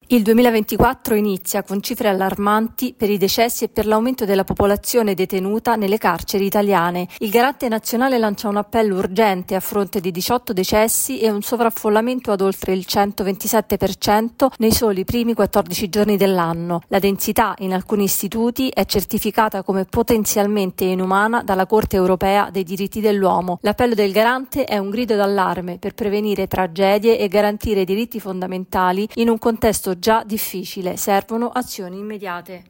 Il 2024 inizia con cifre allarmanti per i decessi e per l'aumento della popolazione detenuta nelle carceri italiane. Il Garante nazionale lancia un appello urgente a fronte di 18 decessi e un sovraffollamento ad oltre il 127% nei soli primi 14 giorni dell'anno. La densità in alcuni istituti è certificata come potenzialmente inumana dalla Corte europea dei diritti dell'uomo. L'appello del Garante è un grido d'allarme per prevenire tragedie e garantire i diritti fondamentali in un contesto già difficile, servono azioni immediate.